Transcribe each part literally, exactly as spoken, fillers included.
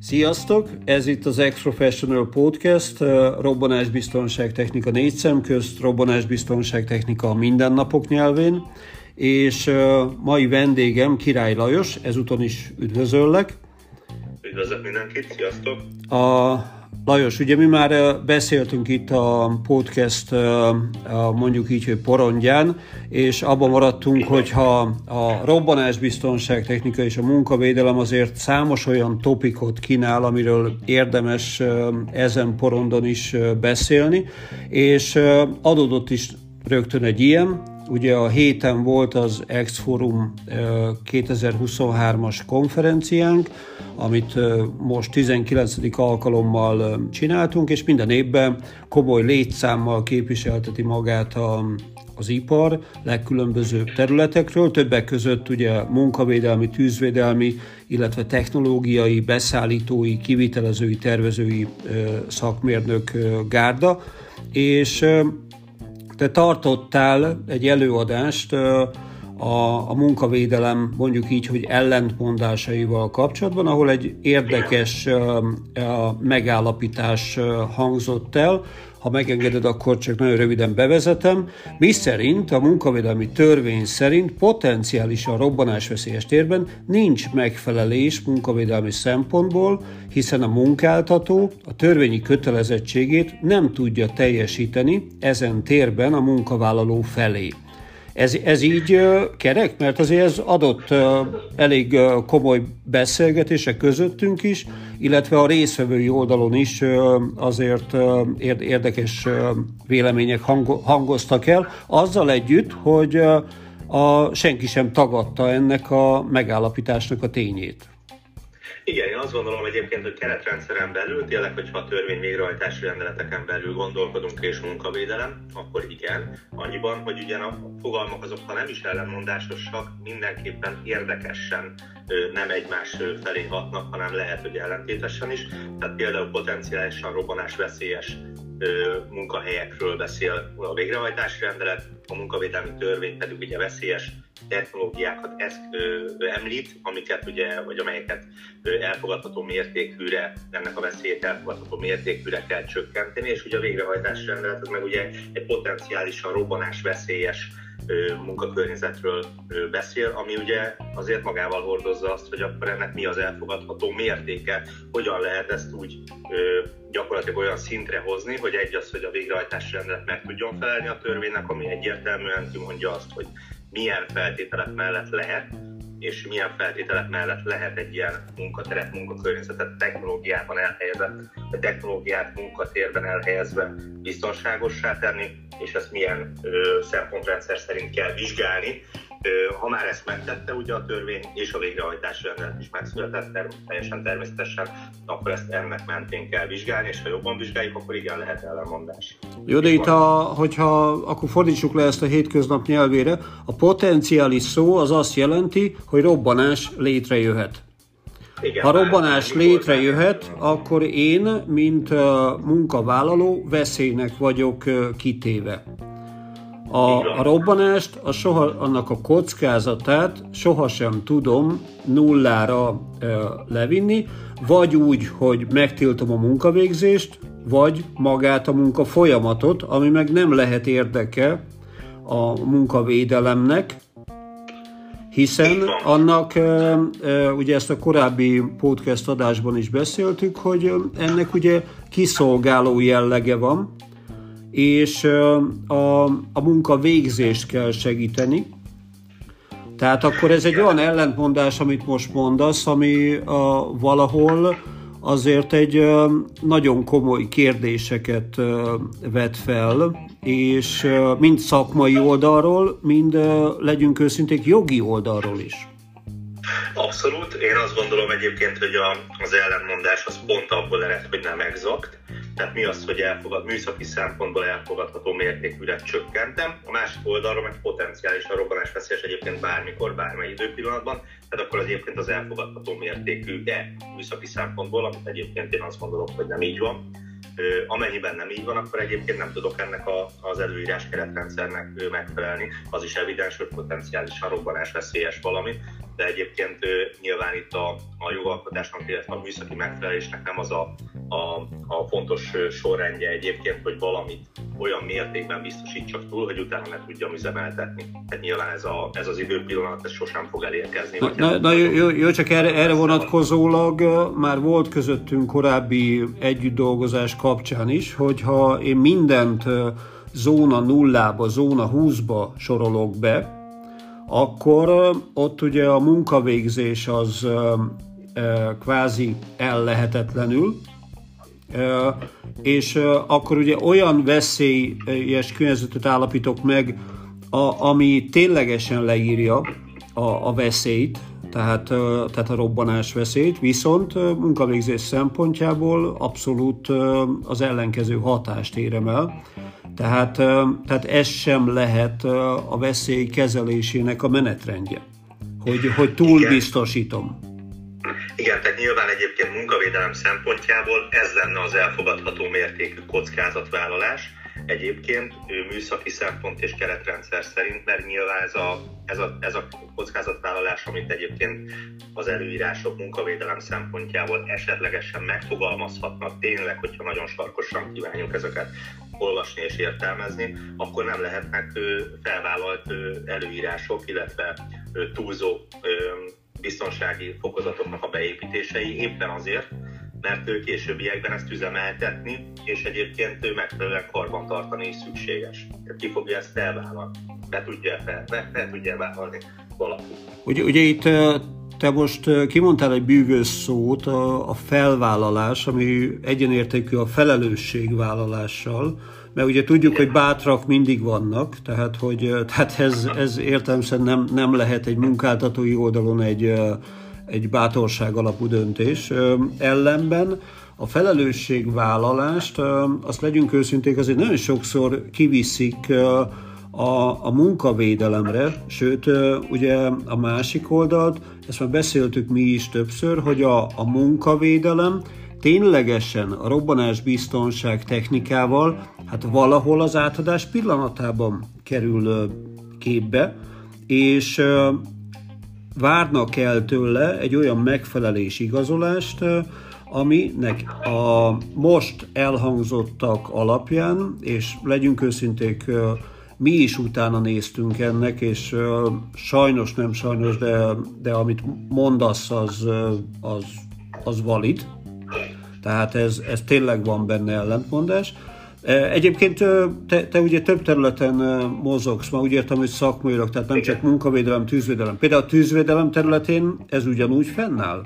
Sziasztok! Ez itt az Ex-Professional Podcast, robbanásbiztonságtechnika négy szem közt, robbanásbiztonságtechnika a mindennapok nyelvén, és mai vendégem Király Lajos, ezúton is üdvözöllek. Üdvözlök mindenkit, sziasztok! A Lajos, ugye mi már beszéltünk itt a podcast, mondjuk így, hogy porondján, és abban maradtunk, hogyha a robbanásbiztonságtechnika és a munkavédelem azért számos olyan topikot kínál, amiről érdemes ezen porondon is beszélni, és adódott is rögtön egy ilyen. Ugye a héten volt az X-Forum kétezer-huszonhármas konferenciánk, amit most tizenkilencedik alkalommal csináltunk, és minden évben komoly létszámmal képviselteti magát a, az ipar legkülönbözőbb területekről, többek között ugye munkavédelmi, tűzvédelmi, illetve technológiai, beszállítói, kivitelezői, tervezői szakmérnök gárda, és te tartottál egy előadást a, a munkavédelem, mondjuk így, hogy ellentmondásaival kapcsolatban, ahol egy érdekes megállapítás hangzott el. Ha megengeded, akkor csak nagyon röviden bevezetem. Mi szerint, a munkavédelmi törvény szerint potenciálisan robbanásveszélyes térben nincs megfelelés munkavédelmi szempontból, hiszen a munkáltató a törvényi kötelezettségét nem tudja teljesíteni ezen térben a munkavállaló felé. Ez, ez így kerek? Mert azért ez adott elég komoly beszélgetések közöttünk is, illetve a résztvevői oldalon is azért érdekes vélemények hangoztak el, azzal együtt, hogy a, senki sem tagadta ennek a megállapításnak a tényét. Igen, én azt gondolom egyébként, hogy keretrendszeren belül, tényleg, hogyha a törvény végrehajtási rendeleteken belül gondolkodunk és munkavédelem, akkor igen, annyiban, hogy ugyan a fogalmak azok, ha nem is ellenmondásosak, mindenképpen érdekesen nem egymás felé hatnak, hanem lehet, hogy ellentétesen is. Tehát például potenciálisan robbanásveszélyes munkahelyekről beszél a végrehajtási rendelet, a munkavédelmi törvény pedig ugye veszélyes technológiákat ezt, ö, említ, amiket ugye, vagy amelyeket ö, elfogadható mértékűre, ennek a veszélyét elfogadható mértékűre kell csökkenteni, és ugye a végrehajtási rendelet az meg ugye egy potenciálisan robbanásveszélyes ö, munkakörnyezetről ö, beszél, ami ugye azért magával hordozza azt, hogy akkor ennek mi az elfogadható mértéke, hogyan lehet ezt úgy ö, gyakorlatilag olyan szintre hozni, hogy egy az, hogy a végrehajtási rendelet meg tudjon felelni a törvénynek, ami egyértelműen kimondja azt, hogy milyen feltételek mellett lehet, és milyen feltételek mellett lehet egy ilyen munkateret, munkakörnyezetet technológiában elhelyezett, vagy technológiát munkatérben elhelyezve biztonságossá tenni, és ezt milyen ö, szempontrendszer szerint kell vizsgálni. Ö, ha már ezt megtette ugye a törvény, és a végrehajtási rendelet is megszületett term- teljesen természetesen, akkor ezt ennek mentén kell vizsgálni, és ha jobban vizsgáljuk, akkor igen, lehet ellenmondás. Jó, de itt, a, hogyha akkor fordítsuk le ezt a hétköznap nyelvére, a potenciális szó az azt jelenti, hogy robbanás létrejöhet. Igen, ha robbanás létrejöhet, akkor én, mint munkavállaló, veszélynek vagyok kitéve. A, a robbanást, a soha, annak a kockázatát sohasem tudom nullára e, levinni, vagy úgy, hogy megtiltom a munkavégzést, vagy magát a munka folyamatot, ami meg nem lehet érdeke a munkavédelemnek, hiszen annak, e, e, ugye ezt a korábbi podcast adásban is beszéltük, hogy ennek ugye kiszolgáló jellege van, és a, a munkavégzést kell segíteni. Tehát akkor ez egy olyan ellentmondás, amit most mondasz, ami a, valahol azért egy nagyon komoly kérdéseket vet fel, és mind szakmai oldalról, mind legyünk őszinték jogi oldalról is. Abszolút. Én azt gondolom egyébként, hogy a, az ellentmondás az pont abból ered, hogy nem exakt. Tehát mi az, hogy elfogad, műszaki szempontból elfogadható mértékűre csökkentem. A másik oldalról meg potenciálisan robbanásveszélyes egyébként bármikor, bármely időpillanatban. Tehát akkor az egyébként az elfogadható mértékű, de műszaki szempontból, amit egyébként én azt gondolom, hogy nem így van. Amennyiben nem így van, akkor egyébként nem tudok ennek a, az előírás keretrendszernek megfelelni. Az is evidens, hogy potenciálisan robbanás veszélyes valami, de egyébként nyilván itt a, a jogalkotásnak, illetve a műszaki megfelelésnek nem az a, a, a fontos sorrendje egyébként, hogy valamit olyan mértékben biztosítsak túl, hogy utána ne tudjam üzemeltetni. Tehát nyilván ez, a, ez az időpillanat ez sosem fog elérkezni. Na, na, na jó, jó, csak erre, erre vonatkozólag már volt közöttünk korábbi együttdolgozás kapcsán is, hogyha én mindent zóna nullába, zóna húszba sorolok be, akkor ott ugye a munkavégzés az kvázi ellehetetlenül, és akkor ugye olyan veszélyes környezetet állapítok meg, a, ami ténylegesen leírja a, a veszélyt, tehát, tehát a robbanás veszélyt, viszont munkavégzés szempontjából abszolút az ellenkező hatást érem el. Tehát, tehát ez sem lehet a veszély kezelésének a menetrendje, hogy, hogy túl biztosítom. Igen, tehát nyilván egyébként munkavédelem szempontjából ez lenne az elfogadható mértékű kockázatvállalás. Egyébként műszaki szempont és keretrendszer szerint, mert nyilván ez a, ez a, ez a kockázatvállalás, amit egyébként az előírások munkavédelem szempontjából esetlegesen megfogalmazhatnak tényleg, hogyha nagyon sarkosan kívánjuk ezeket olvasni és értelmezni, akkor nem lehetnek felvállalt előírások, illetve túlzó biztonsági fokozatoknak a beépítései, éppen azért, mert ő későbbiekben ezt üzemeltetni, és egyébként megfelelően karbantartani is szükséges. Ki fogja ezt felvállalni? Be tudja fel, be, be tudja vállalni valaki. Ugye, ugye itt te most kimondtál egy bűvös szót, a, a felvállalás, ami egyenértékű a felelősségvállalással, mert ugye tudjuk, hogy bátrak mindig vannak, tehát, hogy, tehát ez, ez értelemszerűen nem, nem lehet egy munkáltatói oldalon egy, egy bátorság alapú döntés. Ellenben a felelősségvállalást, azt legyünk őszinték, azért nagyon sokszor kiviszik a, a munkavédelemre, sőt, ugye a másik oldalt, ezt már beszéltük mi is többször, hogy a, a munkavédelem ténylegesen a robbanásbiztonság technikával, hát valahol az átadás pillanatában kerül képbe, és várnak el tőle egy olyan megfelelés igazolást, aminek a most elhangzottak alapján, és legyünk őszinték, mi is utána néztünk ennek, és sajnos nem sajnos, de, de amit mondasz, az, az, az valid. Tehát ez, ez tényleg van benne ellentmondás. Egyébként te, te ugye több területen mozogsz, ma úgy értem, hogy szakmailag, tehát nem Igen. csak munkavédelem, tűzvédelem. Például a tűzvédelem területén ez ugyanúgy fennáll?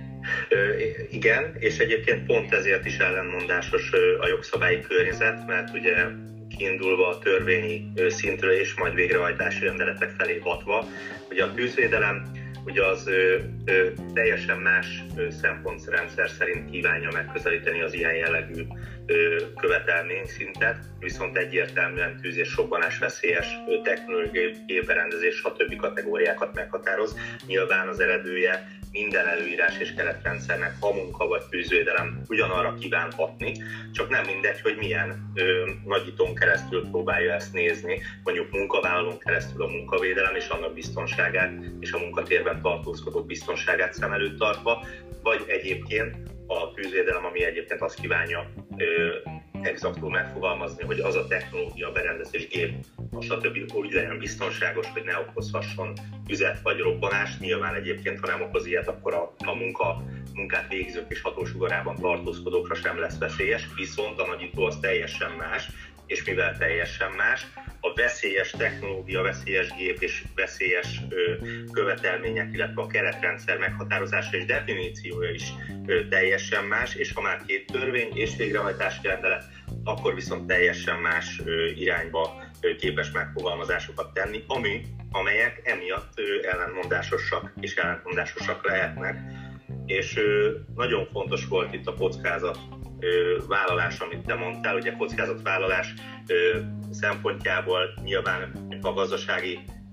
Igen, és egyébként pont ezért is ellenmondásos a jogszabályi környezet, mert ugye kiindulva a törvényi szintről és majd végrehajtási rendeletek felé hatva, ugye a tűzvédelem ugye az ö, ö, teljesen más ö, szempontrendszer szerint kívánja megközelíteni az ilyen jellegű ö, követelményszintet, viszont egyértelműen tűz- és robbanás veszélyes technológiai, gépberendezés, stb. Kategóriákat meghatároz. Nyilván az eredője minden előírás és keretrendszernek, ha munka vagy tűzvédelem ugyanarra kíván hatni, csak nem mindegy, hogy milyen ö, nagyítón keresztül próbálja ezt nézni, mondjuk munkavállalón keresztül a munkavédelem és annak biztonságát és a munkatérben tartózkodók biztonságát szem előtt tartva, vagy egyébként a tűzvédelem, ami egyébként azt kívánja ö, exaktul megfogalmazni, hogy az a technológia, berendezés, gép, stb. Úgy legyen biztonságos, hogy ne okozhasson tüzet vagy robbanást. Nyilván egyébként, ha nem okoz ilyet, akkor a, a munka, munkát végzők és hatósugarában tartózkodókra sem lesz veszélyes, viszont a nagyító az teljesen más, és mivel teljesen más, a veszélyes technológia, veszélyes gép és veszélyes ö, követelmények, illetve a keretrendszer meghatározása és definíciója is ö, teljesen más, és ha már két törvény és végrehajtási rendelet, akkor viszont teljesen más ö, irányba ö, képes megfogalmazásokat tenni, ami, amelyek emiatt ö, ellentmondásosak és ellentmondásosak lehetnek. És ö, nagyon fontos volt itt a kockázat vállalás, amit te mondtál, ugye kockázatvállalás szempontjából nyilván a gazdasági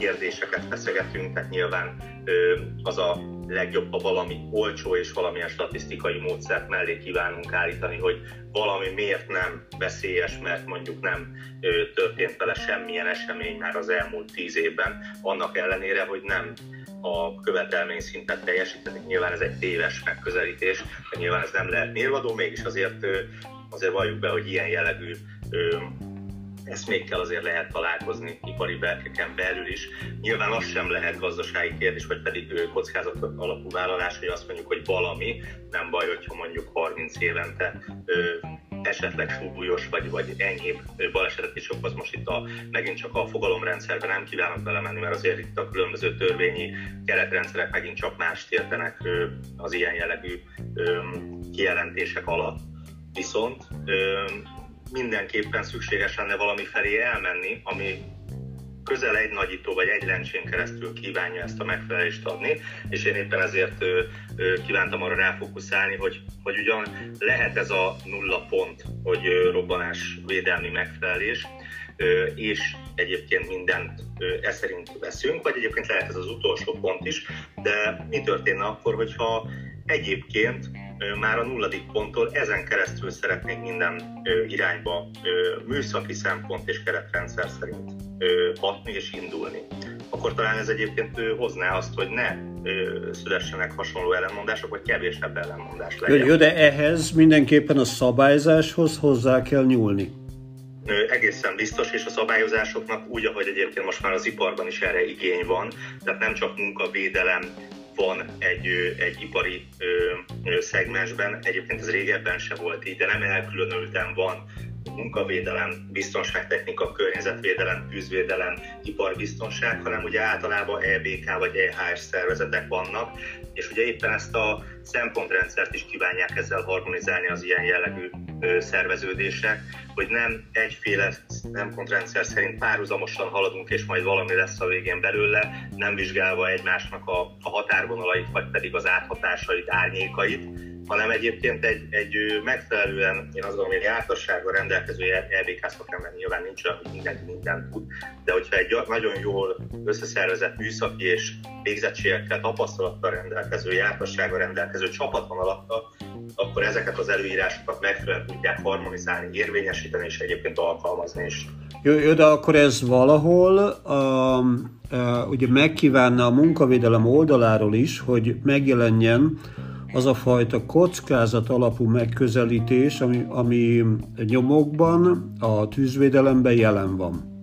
kérdéseket feszegetünk, tehát nyilván az a legjobb, ha valami olcsó és valamilyen statisztikai módszert mellé kívánunk állítani, hogy valami miért nem veszélyes, mert mondjuk nem történt vele semmilyen esemény már az elmúlt tíz évben, annak ellenére, hogy nem a követelményszintet teljesíteni. Nyilván ez egy téves megközelítés, de nyilván ez nem lehet mérvadó, mégis azért, azért valljuk be, hogy ilyen jellegű eszmékkel azért lehet találkozni ipari berkeken belül is. Nyilván az sem lehet gazdasági kérdés, vagy pedig kockázat alapú vállalás, hogy azt mondjuk, hogy valami, nem baj, hogyha mondjuk harminc évente esetleg súlyos vagy, vagy enyhébb balesetet is okoz. Most itt a, megint csak a fogalomrendszerben nem kívánok belemenni, mert azért itt a különböző törvényi keretrendszerek megint csak mást értenek az ilyen jellegű kijelentések alatt. Viszont mindenképpen szükséges lenne valami felé elmenni, ami közel egy nagyító vagy egy lencsén keresztül kívánja ezt a megfelelést adni, és én éppen ezért ö, ö, kívántam arra ráfókuszálni, hogy, hogy ugyan lehet ez a nulla pont, hogy ö, robbanásvédelmi megfelelés, ö, és egyébként mindent ö, e szerint veszünk, vagy egyébként lehet ez az utolsó pont is, de mi történne akkor, hogyha egyébként már a nulladik ponttól ezen keresztül szeretnénk minden ö, irányba ö, műszaki szempont és keretrendszer szerint ö, hatni és indulni. Akkor talán ez egyébként ö, hozná azt, hogy ne ö, szülessenek hasonló ellenmondások, vagy kevésebb ellenmondás legyen. Jó, de ehhez mindenképpen a szabályzáshoz hozzá kell nyúlni. Ö, egészen biztos, és a szabályozásoknak úgy, ahogy egyébként most már az iparban is erre igény van, tehát nem csak munkavédelem van egy, egy ipari ö, ö, szegmensben, egyébként ez régebben se volt így, de nem elkülönülten van munkavédelem, biztonságtechnika, környezetvédelem, tűzvédelem, iparbiztonság, hanem ugye általában E B K vagy E H S szervezetek vannak, és ugye éppen ezt a szempontrendszert is kívánják ezzel harmonizálni az ilyen jellegű ö, szerveződések, hogy nem egyféle szempontrendszer szerint párhuzamosan haladunk, és majd valami lesz a végén belőle, nem vizsgálva egymásnak a, a határvonalait, vagy pedig az áthatásait, árnyékait, hanem egyébként egy, egy megfelelően, én azt gondolom, hogy jártassággal rendelkező E B K szakember nyilván nincs olyan, hogy mindenki mindent tud, de hogyha egy nagyon jól összeszervezett műszaki és végzettségekkel, tapasztalattal rendelkező, jártassággal rendelkező csapat van alatta, akkor ezeket az előírásokat megfelelően tudják harmonizálni, érvényesíteni és egyébként alkalmazni is. Jó, jó, de akkor ez valahol a, a, ugye megkívánna a munkavédelem oldaláról is, hogy megjelenjen az a fajta kockázat alapú megközelítés, ami, ami nyomokban, a tűzvédelemben jelen van.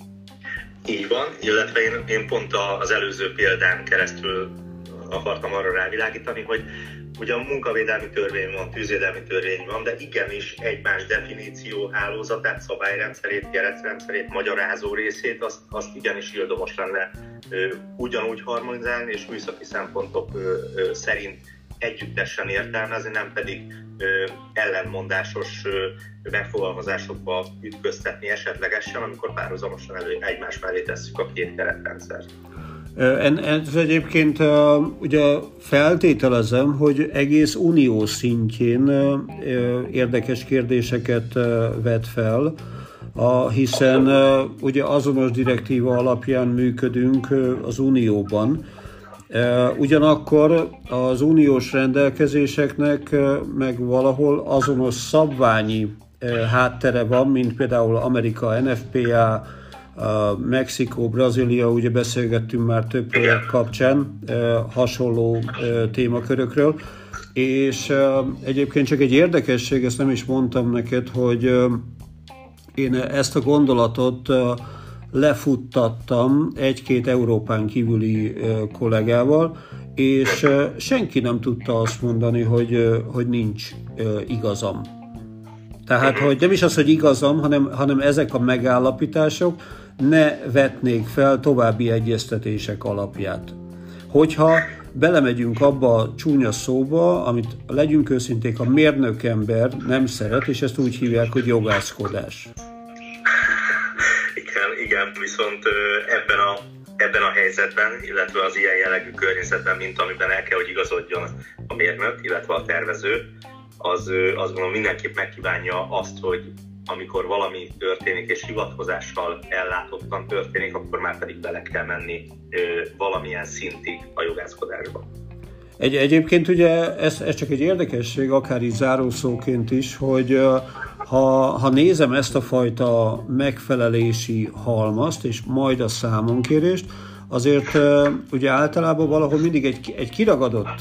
Így van, illetve én, én pont az előző példán keresztül akartam arra rávilágítani, hogy ugye a munkavédelmi törvény van, tűzvédelmi törvény van, de igenis egymás definíció hálózatát, szabályrendszerét, keretrendszerét, magyarázó részét, azt, azt igenis ildomos lenne ö, ugyanúgy harmonizálni, és műszaki szempontok ö, ö, szerint együttesen értelmezni, nem pedig ö, ellenmondásos ö, megfogalmazásokba ütköztetni esetlegesen, amikor párhuzamosan elő, egymás mellé tesszük a két keretrendszert. Ez egyébként ugye feltételezem, hogy egész unió szintjén érdekes kérdéseket vet fel, hiszen ugye azonos direktíva alapján működünk az unióban. Ugyanakkor az uniós rendelkezéseknek meg valahol azonos szabványi háttere van, mint például Amerika N F P A, Mexikó, Brazília, ugye beszélgettünk már több projekt kapcsán hasonló témakörökről, és egyébként csak egy érdekesség, ezt nem is mondtam neked, hogy én ezt a gondolatot lefuttattam egy-két Európán kívüli kollégával, és senki nem tudta azt mondani, hogy, hogy nincs igazam. Tehát, hogy nem is az, hogy igazam, hanem, hanem ezek a megállapítások ne vetnék fel további egyeztetések alapját. Hogyha belemegyünk abba a csúnya szóba, amit legyünk őszinték, a mérnökember nem szeret, és ezt úgy hívják, hogy jogászkodás. Igen, igen, viszont ebben a, ebben a helyzetben, illetve az ilyen jellegű környezetben, mint amiben el kell, hogy igazodjon a mérnök, illetve a tervező, az azt gondolom mindenképp megkívánja azt, hogy amikor valami történik és hivatkozással ellátottan történik, akkor már pedig bele kell menni ö, valamilyen szintig a jogászkodásba. Egy, egyébként ugye ez, ez csak egy érdekesség, akár így zárószóként is, hogy ha, ha nézem ezt a fajta megfelelési halmazt, és majd a számonkérést, azért ugye általában valahol mindig egy, egy kiragadott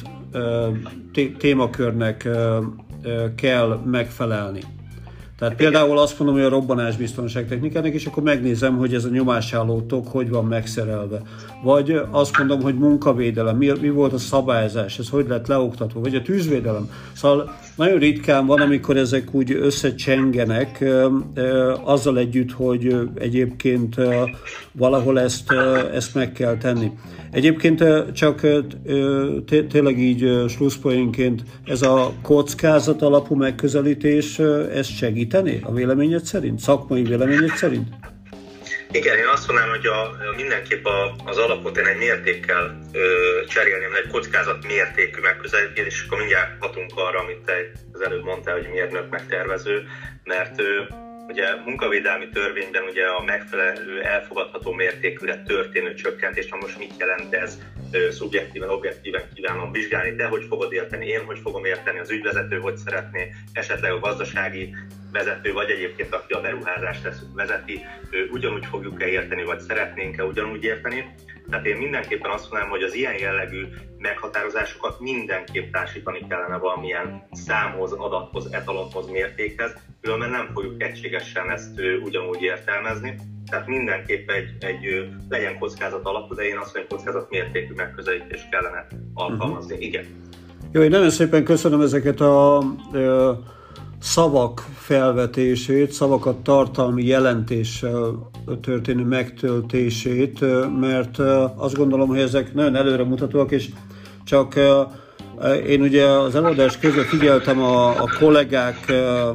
témakörnek kell megfelelni. Tehát például azt mondom, hogy a robbanásbiztonságtechnikának, és akkor megnézem, hogy ez a nyomásálló tok hogy van megszerelve. Vagy azt mondom, hogy munkavédelem, mi, mi volt a szabályzás, ez hogy lett leoktatva, vagy a tűzvédelem. Szóval nagyon ritkán van, amikor ezek úgy összecsengenek, azzal együtt, hogy egyébként valahol ezt, ezt meg kell tenni. Egyébként csak tényleg így slusszpoénként ez a kockázat alapú megközelítés, ez segíteni a véleményed szerint? Szakmai véleményed szerint? Igen, én azt mondanám, hogy a, mindenképp a, az alapot én egy mértékkel ö, cserélném, egy kockázat mértékű megközelítés, és akkor mindjárt hatunk arra, amit te az előbb mondtál, hogy mérnök meg tervező, mert ö, ugye munkavédelmi törvényben ugye a megfelelő, elfogadható mértékűre történő csökkentés, na most mit jelent ez? Szubjektíven, objektíven kívánom vizsgálni, de hogy fogod érteni, én hogy fogom érteni, az ügyvezető hogy szeretné, esetleg a gazdasági vezető, vagy egyébként aki a beruházást vezeti, ugyanúgy fogjuk-e érteni, vagy szeretnénk-e ugyanúgy érteni. Tehát én mindenképpen azt mondanám, hogy az ilyen jellegű meghatározásokat mindenképp társítani kellene valamilyen számhoz, adathoz, etalonhoz, mértékhez, különben nem fogjuk egységesen ezt ugyanúgy értelmezni. Tehát mindenképp egy, egy legyen kockázat alapú, de én azt mondom, hogy kockázat mértékű megközelítést kellene alkalmazni. Uh-huh. Igen. Jó, én nagyon szépen köszönöm ezeket a ö, szavak felvetését, szavakat tartalmi jelentéssel történő megtöltését, mert azt gondolom, hogy ezek nagyon előremutatóak, és csak én ugye az előadás közben figyeltem a, a kollégák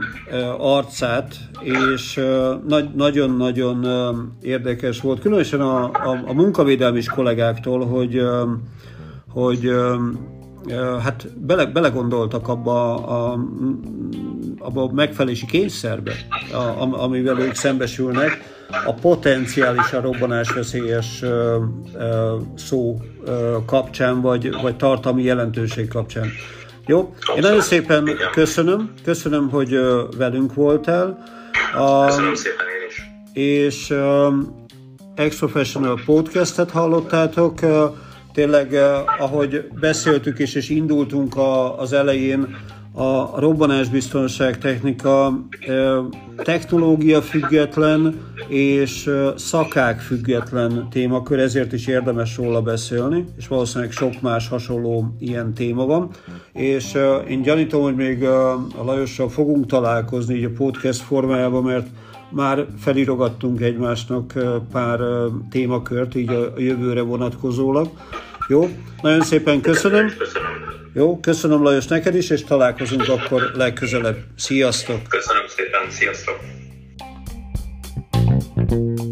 arcát, és nagyon-nagyon érdekes volt, különösen a, a, a munkavédelmi kollégáktól, hogy, hogy hát bele, belegondoltak abba a, abba a megfelelési kényszerbe, a, amivel ők szembesülnek, a potenciálisan robbanásveszélyes szó kapcsán, vagy, vagy tartalmi jelentőség kapcsán. Jó? Én nagyon szépen köszönöm, köszönöm, hogy velünk voltál. Köszönöm szépen én is. És um, Ex-Professional podcastet hallottátok. Tényleg, ahogy beszéltük is, és indultunk a, az elején, a robbanásbiztonság technika technológia független és szakák független témakör, ezért is érdemes róla beszélni, és valószínűleg sok más hasonló ilyen téma van. És én gyanítom, hogy még a Lajossal fogunk találkozni így a podcast formájában, mert már felirogattunk egymásnak pár témakört, így a jövőre vonatkozólag. Jó, nagyon szépen köszönöm. Köszönöm. Jó, köszönöm Lajos neked is, és találkozunk akkor legközelebb. Sziasztok! Köszönöm szépen, sziasztok!